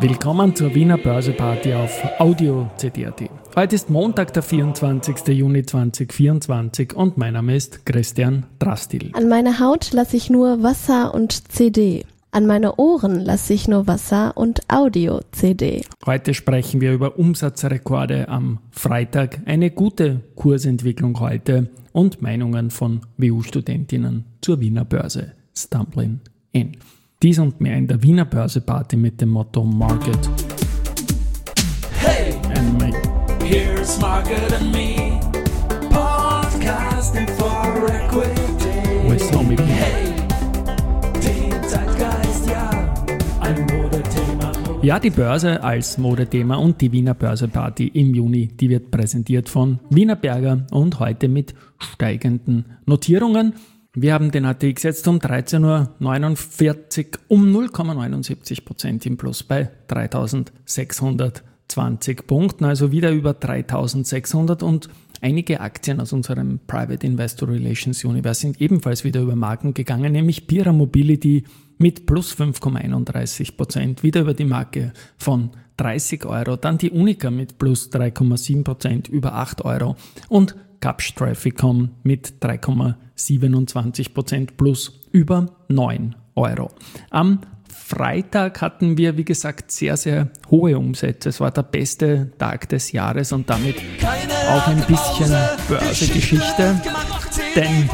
Willkommen zur Wiener Börseparty auf Audio CD.at. Heute ist Montag, der 24. Juni 2024 und mein Name ist Christian Drastil. An meine Haut lasse ich nur Wasser und CD. An meine Ohren lasse ich nur Wasser und Audio-CD. Heute sprechen wir über Umsatzrekorde am Freitag, eine gute Kursentwicklung heute und Meinungen von WU-Studentinnen zur Wiener Börse. Stumbling in. Dies und mehr in der Wiener Börseparty mit dem Motto Market. Hey, and me. Here's Market and Me. Podcasting for Equity. With Tommy B. Hey, die Zeitgeist, ja, ein Modethema. Ja, die Börse als Modethema und die Wiener Börseparty im Juni, die wird präsentiert von Wienerberger und heute mit steigenden Notierungen. Wir haben den ATX jetzt um 13.49 Uhr um 0,79% im Plus bei 3.620 Punkten, also wieder über 3.600 und einige Aktien aus unserem Private Investor Relations Universe sind ebenfalls wieder über Marken gegangen, nämlich Pira Mobility mit plus 5,31%, wieder über die Marke von 30 Euro, dann die Unica mit plus 3,7% über 8 Euro und Kapsch Trafficom mit 3,27% plus über 9 Euro. Am Freitag hatten wir, wie gesagt, sehr, sehr hohe Umsätze. Es war der beste Tag des Jahres und damit auch ein bisschen Börsegeschichte, denn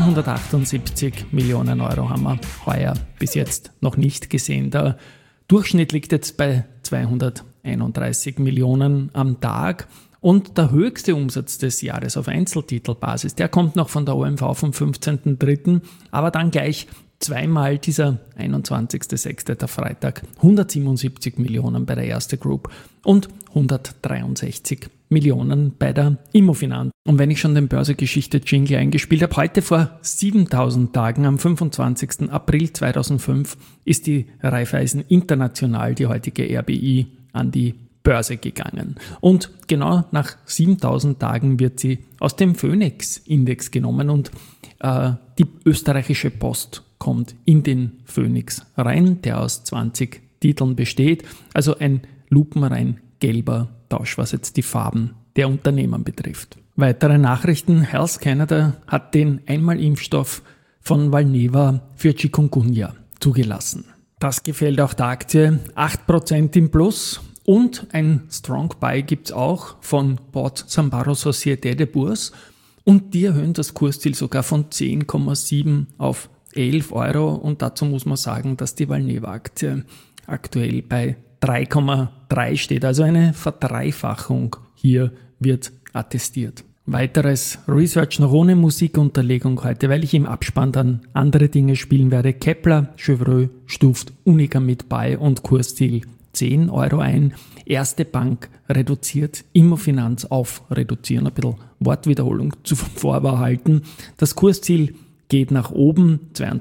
778 Millionen Euro haben wir heuer bis jetzt noch nicht gesehen. Der Durchschnitt liegt jetzt bei 231 Millionen am Tag. Und der höchste Umsatz des Jahres auf Einzeltitelbasis, der kommt noch von der OMV vom 15.03., aber dann gleich zweimal dieser 21.06., der Freitag, 177 Millionen bei der Erste Group und 163 Millionen bei der Immofinanz. Und wenn ich schon den Börsegeschichte-Jingle eingespielt habe, heute vor 7000 Tagen, am 25. April 2005, ist die Raiffeisen International, die heutige RBI, an die Börse gegangen. Und genau nach 7000 Tagen wird sie aus dem Phoenix-Index genommen und die österreichische Post kommt in den Phoenix rein, der aus 20 Titeln besteht. Also ein lupenrein gelber Tausch, was jetzt die Farben der Unternehmen betrifft. Weitere Nachrichten. Health Canada hat den Einmalimpfstoff von Valneva für Chikungunya zugelassen. Das gefällt auch der Aktie. 8% im Plus. Und ein Strong Buy gibt es auch von Port Sambaro Société de Bourse und die erhöhen das Kursziel sogar von 10,7 auf 11 Euro und dazu muss man sagen, dass die Valneva-Aktie aktuell bei 3,3 steht, also eine Verdreifachung hier wird attestiert. Weiteres Research noch ohne Musikunterlegung heute, weil ich im Abspann dann andere Dinge spielen werde. Kepler, Chevreux stuft Unica mit bei und Kursziel 10 Euro ein. Erste Bank reduziert, Immofinanz auf reduzieren, ein bisschen Wortwiederholung zuvor halten. Das Kursziel geht nach oben,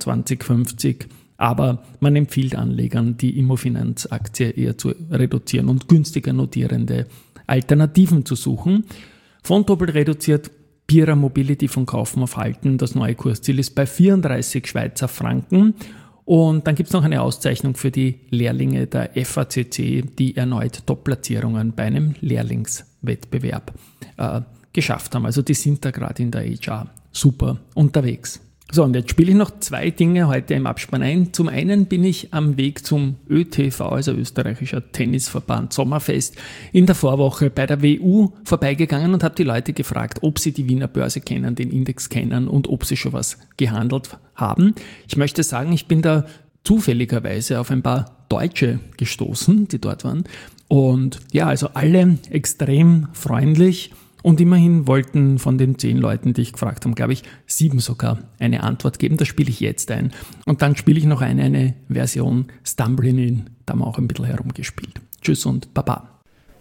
22,50, aber man empfiehlt Anlegern, die Immofinanz-Aktie eher zu reduzieren und günstiger notierende Alternativen zu suchen. Vontobel reduziert, Pira Mobility von Kaufen auf Halten. Das neue Kursziel ist bei 34 Schweizer Franken. Und dann gibt es noch eine Auszeichnung für die Lehrlinge der FACC, die erneut Top-Platzierungen bei einem Lehrlingswettbewerb geschafft haben. Also die sind da gerade in der HR super unterwegs. So, und jetzt spiele ich noch zwei Dinge heute im Abspann ein. Zum einen bin ich am Weg zum ÖTV, also österreichischer Tennisverband Sommerfest, in der Vorwoche bei der WU vorbeigegangen und habe die Leute gefragt, ob sie die Wiener Börse kennen, den Index kennen und ob sie schon was gehandelt haben. Ich möchte sagen, ich bin da zufälligerweise auf ein paar Deutsche gestoßen, die dort waren. Und ja, also alle extrem freundlich. Und immerhin wollten von den 10 Leuten, die ich gefragt habe, glaube ich, 7 sogar eine Antwort geben. Das spiele ich jetzt ein. Und dann spiele ich noch eine Version Stumbling in. Da haben wir auch ein bisschen herumgespielt. Tschüss und Baba.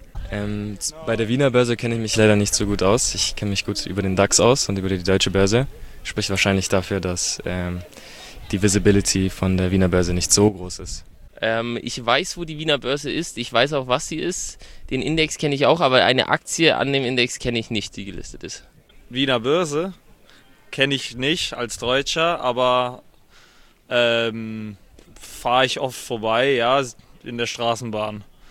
Bei der Wiener Börse kenne ich mich leider nicht so gut aus. Ich kenne mich gut über den DAX aus und über die deutsche Börse. Spricht wahrscheinlich dafür, dass die Visibility von der Wiener Börse nicht so groß ist. Ich weiß, wo die Wiener Börse ist. Ich weiß auch, was sie ist. Den Index kenne ich auch, aber eine Aktie an dem Index kenne ich nicht, die gelistet ist. Wiener Börse kenne ich nicht als Deutscher, aber fahre ich oft vorbei, ja, in der Straßenbahn.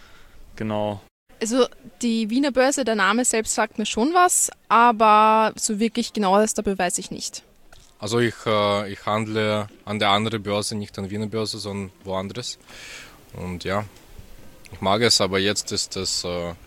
Genau. Also die Wiener Börse, der Name selbst sagt mir schon was, aber so wirklich genaues dabei weiß ich nicht. Also ich handle an der anderen Börse, nicht an Wiener Börse, sondern woanders. Und ja, ich mag es, aber jetzt ist es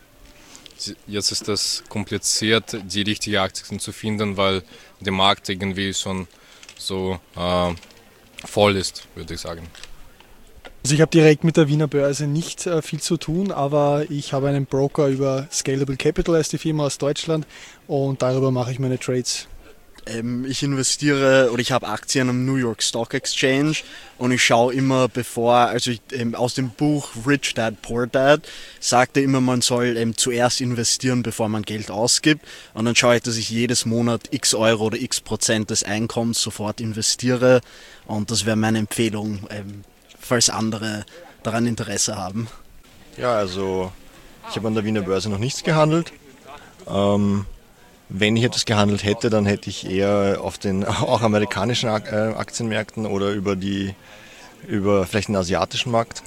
kompliziert, die richtigen Aktien zu finden, weil der Markt irgendwie schon so voll ist, würde ich sagen. Also ich habe direkt mit der Wiener Börse nicht viel zu tun, aber ich habe einen Broker über Scalable Capital, heißt die Firma aus Deutschland, und darüber mache ich meine Trades. Ich investiere oder ich habe Aktien am New York Stock Exchange und ich schaue immer aus dem Buch Rich Dad Poor Dad sagte immer, man soll zuerst investieren, bevor man Geld ausgibt, und dann schaue ich, dass ich jedes Monat x Euro oder x Prozent des Einkommens sofort investiere, und das wäre meine Empfehlung, falls andere daran Interesse haben. Ja, also ich habe an der Wiener Börse noch nichts gehandelt. Wenn ich etwas gehandelt hätte, dann hätte ich eher auf den auch amerikanischen Aktienmärkten oder über vielleicht den asiatischen Markt.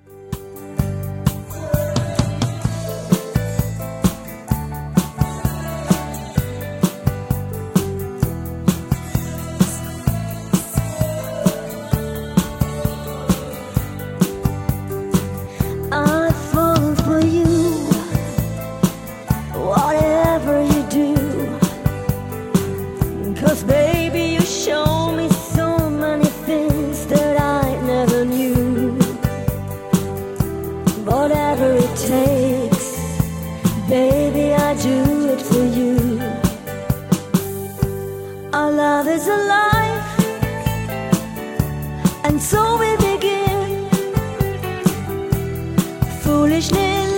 Baby, I do it for you. Our love is alive, and so we begin. Foolishly